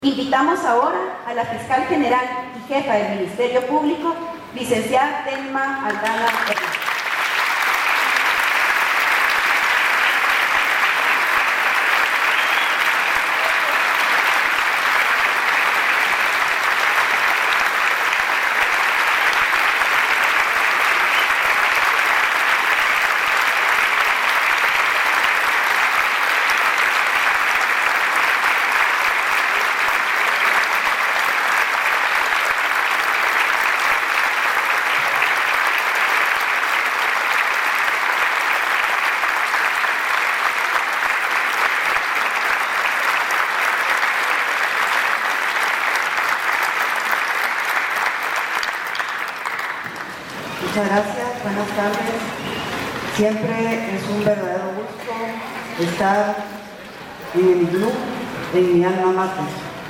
Invitamos ahora a la fiscal general y jefa del Ministerio Público, licenciada Telma Aldana Hernández. Muchas gracias, buenas tardes. Siempre es un verdadero gusto estar en el club, en mi alma mater.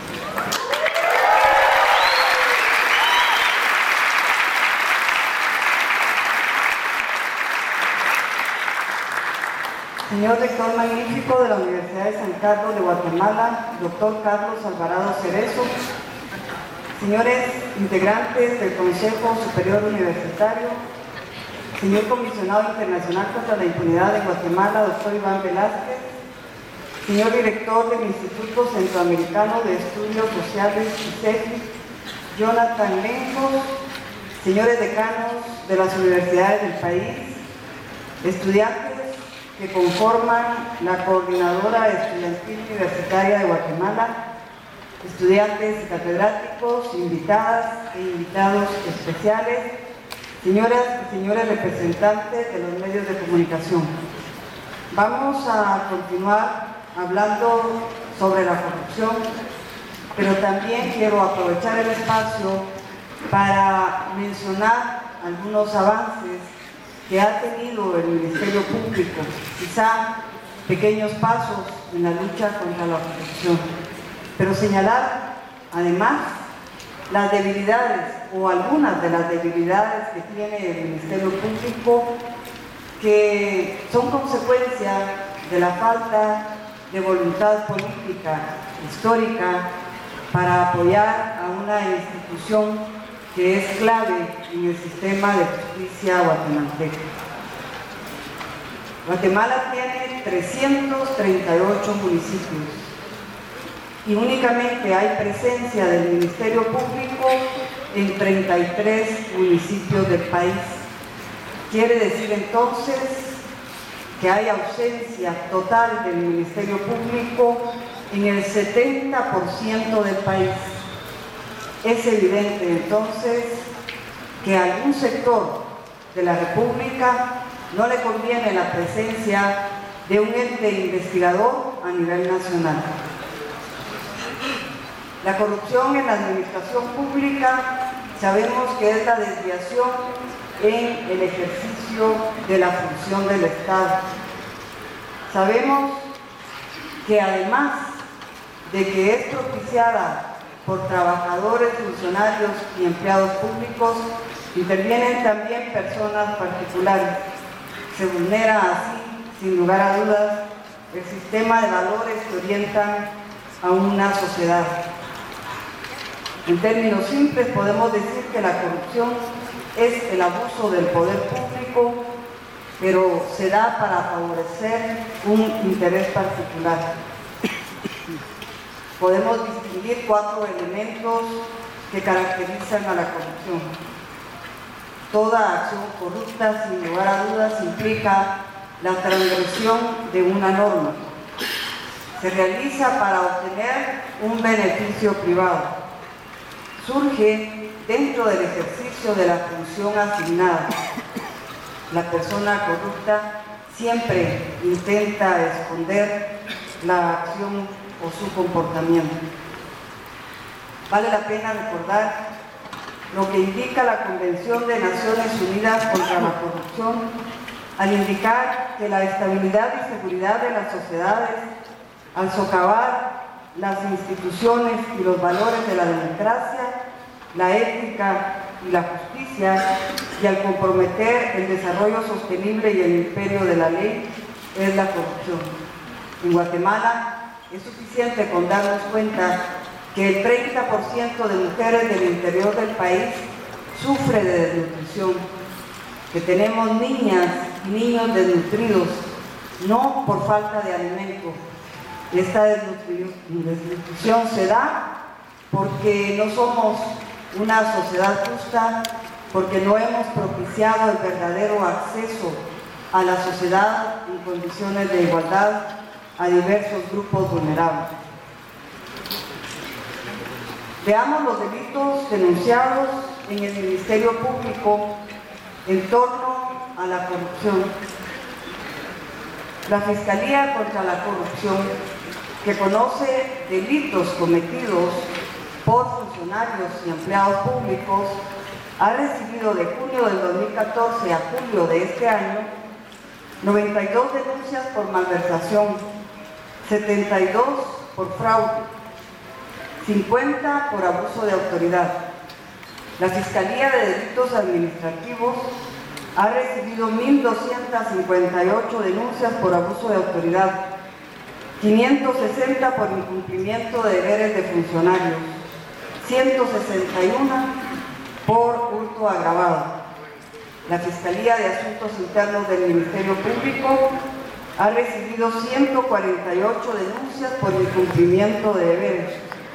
Señor rector magnífico de la Universidad de San Carlos de Guatemala, doctor Carlos Alvarado Cerezo, señores integrantes del Consejo Superior Universitario, señor comisionado internacional contra la impunidad de Guatemala, doctor Iván Velázquez, señor director del Instituto Centroamericano de Estudios Sociales, ICEFI, Jonathan Lengos, señores decanos de las universidades del país, estudiantes que conforman la Coordinadora Estudiantil Universitaria de Guatemala, estudiantes y catedráticos, invitadas e invitados especiales, señoras y señores representantes de los medios de comunicación. Vamos a continuar hablando sobre la corrupción, pero también quiero aprovechar el espacio para mencionar algunos avances que ha tenido el Ministerio Público, quizá pequeños pasos en la lucha contra la corrupción, pero señalar además las debilidades o algunas de las debilidades que tiene el Ministerio Público, que son consecuencia de la falta de voluntad política histórica para apoyar a una institución que es clave en el sistema de justicia guatemalteco. Guatemala tiene 338 municipios y únicamente hay presencia del Ministerio Público en 33 municipios del país. Quiere decir entonces que hay ausencia total del Ministerio Público en el 70% del país. Es evidente entonces que a algún sector de la República no le conviene la presencia de un ente investigador a nivel nacional. La corrupción en la administración pública sabemos que es la desviación en el ejercicio de la función del Estado. Sabemos que además de que es propiciada por trabajadores, funcionarios y empleados públicos, intervienen también personas particulares. Se vulnera así, sin lugar a dudas, el sistema de valores que orientan a una sociedad. En términos simples podemos decir que la corrupción es el abuso del poder público, pero se da para favorecer un interés particular. Podemos distinguir 4 elementos que caracterizan a la corrupción. Toda acción corrupta, sin lugar a dudas, implica la transgresión de una norma. Se realiza para obtener un beneficio privado. Surge dentro del ejercicio de la función asignada. La persona corrupta siempre intenta esconder la acción o su comportamiento. Vale la pena recordar lo que indica la Convención de Naciones Unidas contra la Corrupción al indicar que la estabilidad y seguridad de las sociedades, al socavar las instituciones y los valores de la democracia, la ética y la justicia, y al comprometer el desarrollo sostenible y el imperio de la ley, es la corrupción. En Guatemala es suficiente con darnos cuenta que el 30% de mujeres del interior del país sufre de desnutrición, que tenemos niñas y niños desnutridos, no por falta de alimento. Esta desnutrición se da porque no somos una sociedad justa, porque no hemos propiciado el verdadero acceso a la sociedad en condiciones de igualdad a diversos grupos vulnerables. Veamos los delitos denunciados en el Ministerio Público en torno a la corrupción. La Fiscalía contra la Corrupción, que conoce delitos cometidos por funcionarios y empleados públicos, ha recibido de junio del 2014 a julio de este año 92 denuncias por malversación, 72 por fraude, 50 por abuso de autoridad. La Fiscalía de Delitos Administrativos ha recibido 1.258 denuncias por abuso de autoridad, 560 por incumplimiento de deberes de funcionarios, 161 por hurto agravado. La Fiscalía de Asuntos Internos del Ministerio Público ha recibido 148 denuncias por incumplimiento de deberes,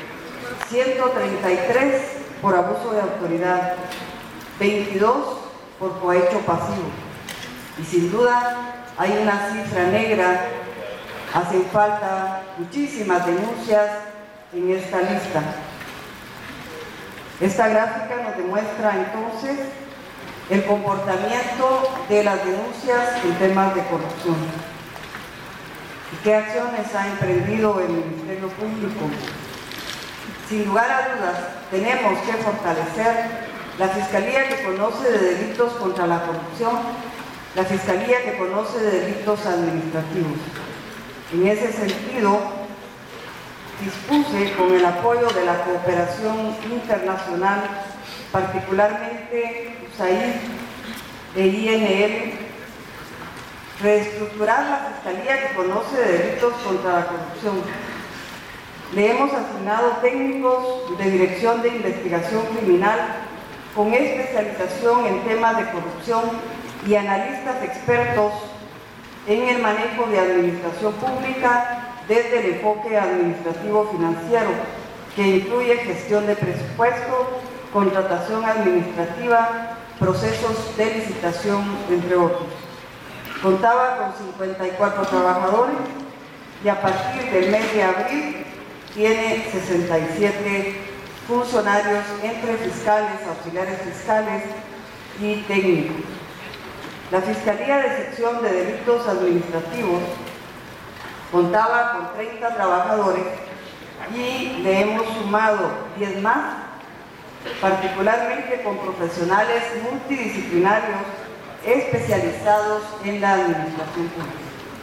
133 por abuso de autoridad, 22 por cohecho pasivo. Y sin duda hay una cifra negra, hacen falta muchísimas denuncias en esta lista. Esta gráfica nos demuestra entonces el comportamiento de las denuncias en temas de corrupción. ¿Y qué acciones ha emprendido el Ministerio Público? Sin lugar a dudas, tenemos que fortalecer la Fiscalía que conoce de delitos contra la corrupción, la Fiscalía que conoce de delitos administrativos. En ese sentido, dispuse con el apoyo de la cooperación internacional, particularmente USAID e INL, reestructurar la Fiscalía que conoce de delitos contra la corrupción. Le hemos asignado técnicos de Dirección de Investigación Criminal con especialización en temas de corrupción y analistas expertos en el manejo de administración pública desde el enfoque administrativo financiero, que incluye gestión de presupuesto, contratación administrativa, procesos de licitación, entre otros. Contaba con 54 trabajadores y a partir del mes de abril tiene 67 funcionarios entre fiscales, auxiliares fiscales y técnicos. La Fiscalía de Sección de Delitos Administrativos contaba con 30 trabajadores y le hemos sumado 10 más, particularmente con profesionales multidisciplinarios especializados en la administración pública.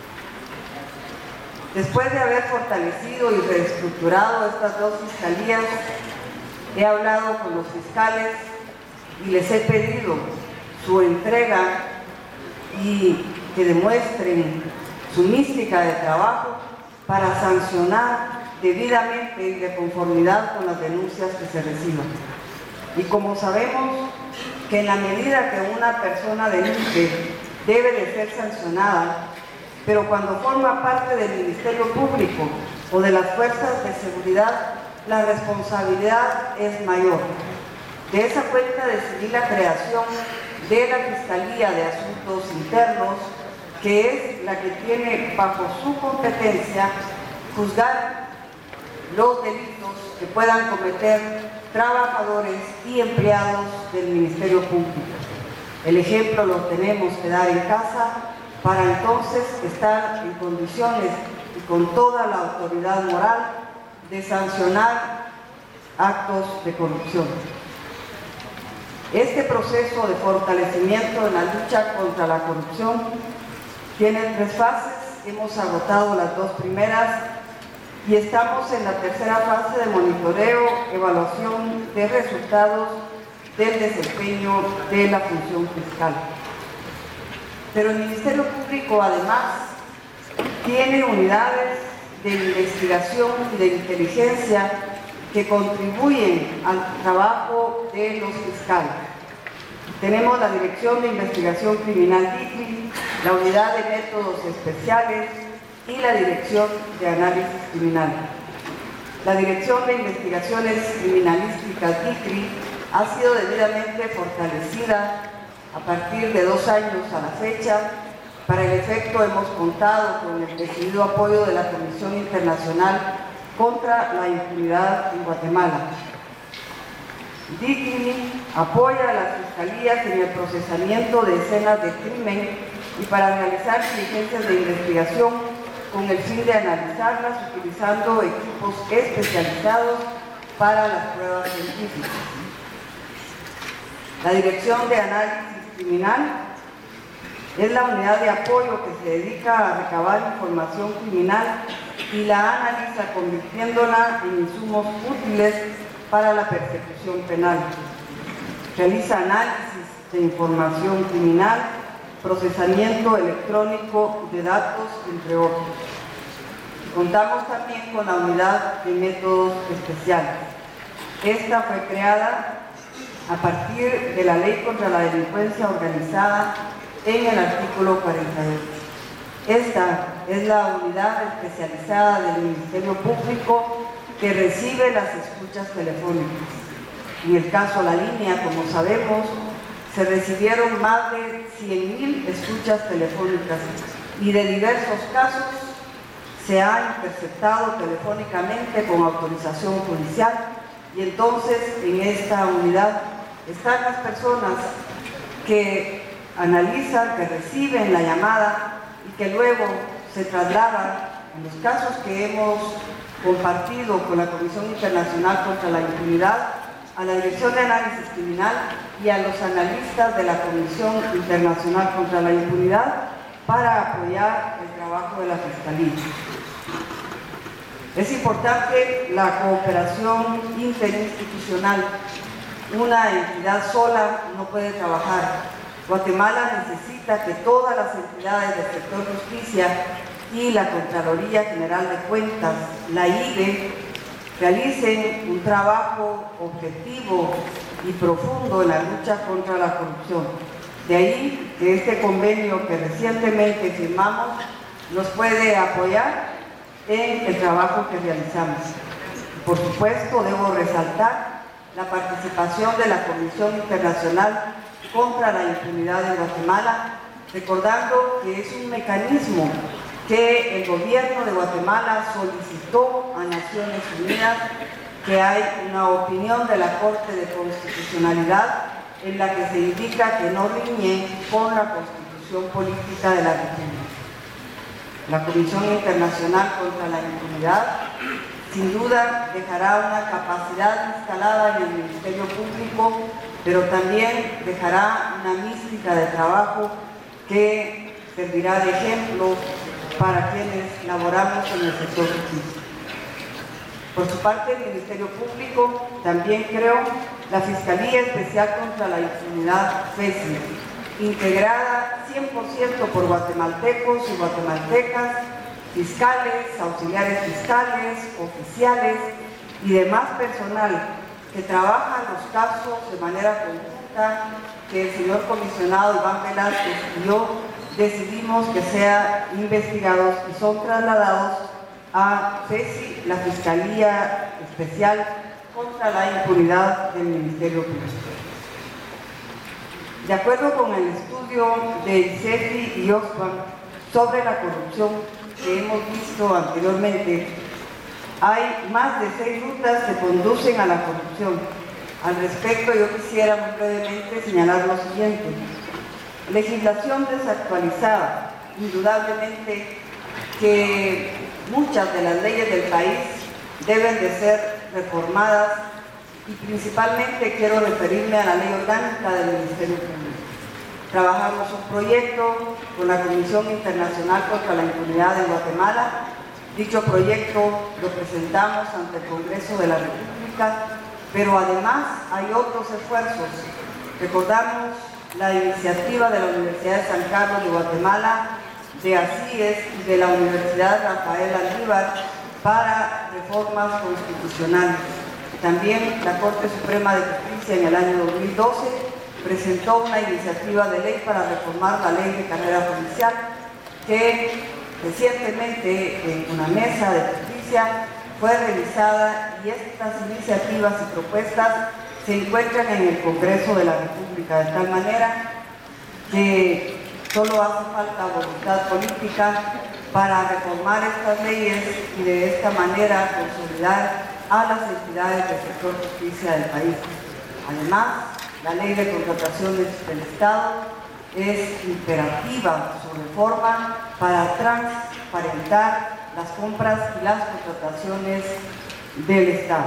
Después de haber fortalecido y reestructurado estas dos fiscalías, he hablado con los fiscales y les he pedido su entrega y que demuestren su mística de trabajo para sancionar debidamente y de conformidad con las denuncias que se reciban. Y como sabemos que en la medida que una persona denuncie debe de ser sancionada, pero cuando forma parte del Ministerio Público o de las fuerzas de seguridad, la responsabilidad es mayor. De esa cuenta decidí la creación de la Fiscalía de Asuntos Internos, que es la que tiene bajo su competencia juzgar los delitos que puedan cometer trabajadores y empleados del Ministerio Público. El ejemplo lo tenemos que dar en casa para entonces estar en condiciones y con toda la autoridad moral de sancionar actos de corrupción. Este proceso de fortalecimiento en la lucha contra la corrupción tiene 3 fases. Hemos agotado las 2 primeras y estamos en la tercera fase de monitoreo, evaluación de resultados del desempeño de la función fiscal. Pero el Ministerio Público además tiene unidades de investigación y de inteligencia que contribuyen al trabajo de los fiscales. Tenemos la Dirección de Investigación Criminal DICRI, la Unidad de Métodos Especiales y la Dirección de Análisis Criminal. La Dirección de Investigaciones Criminalísticas DICRI ha sido debidamente fortalecida a partir de 2 años a la fecha. Para el efecto hemos contado con el decidido apoyo de la Comisión Internacional contra la Impunidad en Guatemala. DICRI apoya a las fiscalías en el procesamiento de escenas de crimen y para realizar diligencias de investigación con el fin de analizarlas utilizando equipos especializados para las pruebas científicas. La Dirección de Análisis Criminal es la unidad de apoyo que se dedica a recabar información criminal y la analiza convirtiéndola en insumos útiles para la persecución penal. Realiza análisis de información criminal, procesamiento electrónico de datos, entre otros. Contamos también con la unidad de métodos especiales. Esta fue creada a partir de la Ley contra la Delincuencia Organizada en el artículo 48. Esta es la unidad especializada del Ministerio Público que recibe las escuchas telefónicas. En el caso La Línea, como sabemos, se recibieron más de 100.000 escuchas telefónicas y de diversos casos se ha interceptado telefónicamente con autorización judicial y entonces en esta unidad están las personas que analizan, que reciben la llamada y que luego se trasladan, en los casos que hemos compartido con la Comisión Internacional contra la Impunidad, a la Dirección de Análisis Criminal y a los analistas de la Comisión Internacional contra la Impunidad para apoyar el trabajo de la Fiscalía. Es importante la cooperación interinstitucional. Una entidad sola no puede trabajar. Guatemala necesita que todas las entidades del sector justicia y la Contraloría General de Cuentas, la IGE, realicen un trabajo objetivo y profundo en la lucha contra la corrupción. De ahí que este convenio que recientemente firmamos nos puede apoyar en el trabajo que realizamos. Por supuesto, debo resaltar la participación de la Comisión Internacional contra la Impunidad en Guatemala, recordando que es un mecanismo que el gobierno de Guatemala solicitó a Naciones Unidas, que hay una opinión de la Corte de Constitucionalidad en la que se indica que no riñe con la Constitución Política de la República. La Comisión Internacional contra la Impunidad sin duda dejará una capacidad instalada en el Ministerio Público, pero también dejará una mística de trabajo que servirá de ejemplo para quienes laboramos en el sector justicia. Por su parte, el Ministerio Público también creó la Fiscalía Especial contra la Impunidad, FESI, integrada 100% por guatemaltecos y guatemaltecas, fiscales, auxiliares fiscales, oficiales y demás personal que trabaja los casos de manera conjunta, que el señor comisionado Iván Velázquez y yo decidimos que sean investigados y son trasladados a FESI, la Fiscalía Especial contra la Impunidad del Ministerio Público. De acuerdo con el estudio de ICEFI y Oxfam sobre la corrupción que hemos visto anteriormente, hay más de 6 rutas que conducen a la corrupción. Al respecto, yo quisiera muy brevemente señalar lo siguiente. Legislación desactualizada. Indudablemente que muchas de las leyes del país deben de ser reformadas y principalmente quiero referirme a la Ley Orgánica del Ministerio Público. Trabajamos un proyecto con la Comisión Internacional contra la Impunidad en Guatemala. Dicho proyecto lo presentamos ante el Congreso de la República, pero además hay otros esfuerzos. Recordamos la iniciativa de la Universidad de San Carlos de Guatemala, de ACIES y de la Universidad Rafael Alívar para reformas constitucionales. También la Corte Suprema de Justicia en el año 2012 presentó una iniciativa de ley para reformar la ley de carrera judicial que recientemente en una mesa de justicia fue revisada, y estas iniciativas y propuestas se encuentran en el Congreso de la República, de tal manera que solo hace falta voluntad política para reformar estas leyes y de esta manera consolidar a las entidades del sector justicia del país. Además, la ley de contrataciones del Estado es imperativa su reforma para transparentar las compras y las contrataciones del Estado.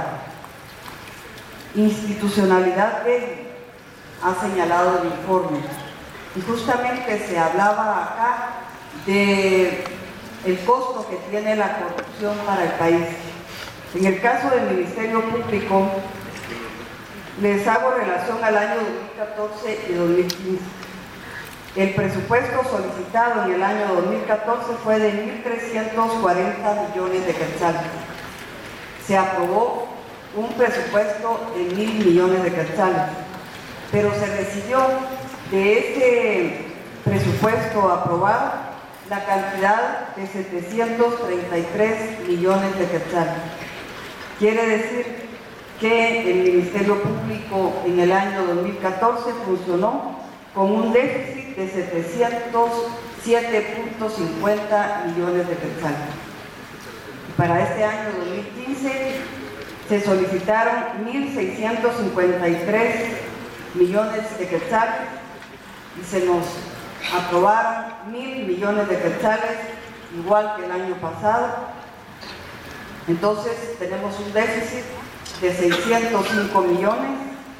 Institucionalidad débil, ha señalado el informe, y justamente se hablaba acá de el costo que tiene la corrupción para el país. En el caso del Ministerio Público, les hago relación al año 2014 y 2015. El presupuesto solicitado en el año 2014 fue de 1.340 millones de quetzales. Se aprobó un presupuesto de 1.000 millones de quetzales, pero se recibió de ese presupuesto aprobado la cantidad de 733 millones de quetzales. Quiere decir que el Ministerio Público en el año 2014 funcionó con un déficit de 707.50 millones de quetzales. Para este año 2015 se solicitaron 1.653 millones de quetzales y se nos aprobaron 1.000 millones de quetzales, igual que el año pasado. Entonces tenemos un déficit de 605 millones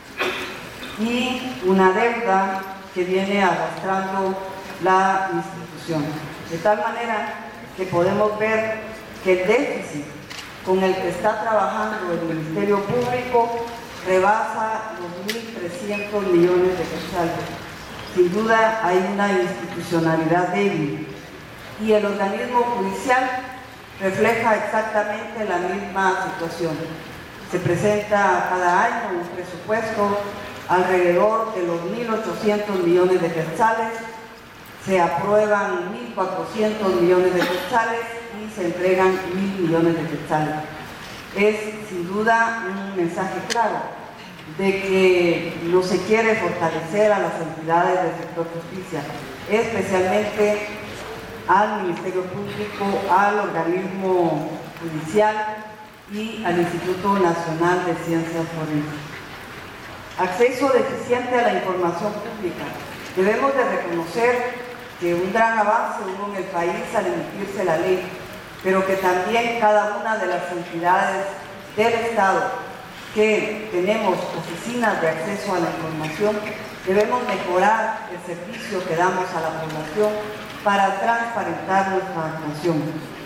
y una deuda que viene arrastrando la institución. De tal manera que podemos ver que el déficit con el que está trabajando el Ministerio Público rebasa los 1.300 millones de quetzales. Sin duda hay una institucionalidad débil y el organismo judicial refleja exactamente la misma situación. Se presenta cada año un presupuesto alrededor de los 1.800 millones de quetzales, se aprueban 1.400 millones de quetzales y se entregan 1.000 millones de quetzales. Es sin duda un mensaje claro de que no se quiere fortalecer a las entidades del sector justicia, especialmente al Ministerio Público, al organismo judicial y al Instituto Nacional de Ciencias Forenses. Acceso deficiente a la información pública. Debemos de reconocer que un gran avance hubo en el país al emitirse la ley, pero que también cada una de las entidades del Estado que tenemos oficinas de acceso a la información, debemos mejorar el servicio que damos a la población para transparentar nuestra actuación.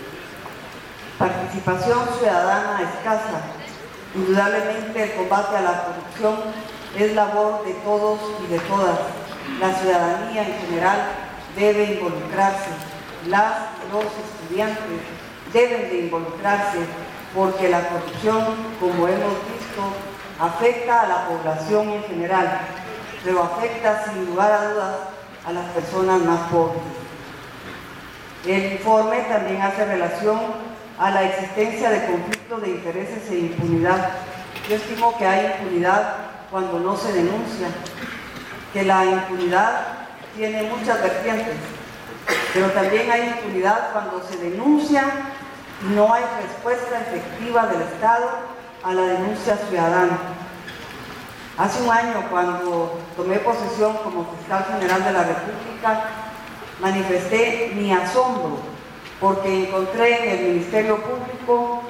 Participación ciudadana escasa. Indudablemente el combate a la corrupción es labor de todos y de todas. La ciudadanía en general debe involucrarse, los estudiantes deben de involucrarse, porque la corrupción, como hemos visto, afecta a la población en general, pero afecta sin lugar a dudas a las personas más pobres. El informe también hace relación a la existencia de conflictos de intereses e impunidad. Yo estimo que hay impunidad cuando no se denuncia, que la impunidad tiene muchas vertientes, pero también hay impunidad cuando se denuncia y no hay respuesta efectiva del Estado a la denuncia ciudadana. Hace un año, cuando tomé posesión como fiscal general de la República, manifesté mi asombro porque encontré en el Ministerio Público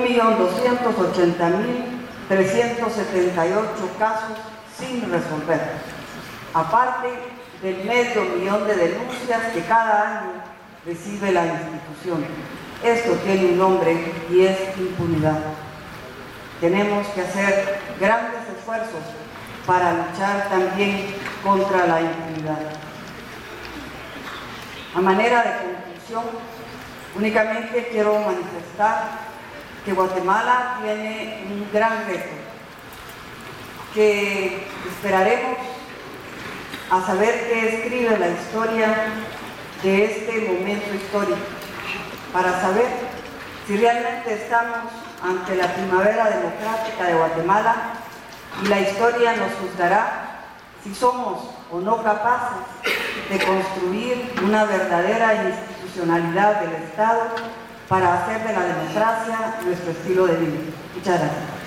1.280.378 casos sin resolver, aparte del 500.000 de denuncias que cada año recibe la institución. Esto tiene un nombre y es impunidad. Tenemos que hacer grandes esfuerzos para luchar también contra la impunidad. A manera de conclusión, únicamente quiero manifestar que Guatemala tiene un gran reto que esperaremos a saber qué escribe la historia de este momento histórico, para saber si realmente estamos ante la primavera democrática de Guatemala, y la historia nos juzgará si somos o no capaces de construir una verdadera institucionalidad del Estado para hacer de la democracia nuestro estilo de vida. Muchas gracias.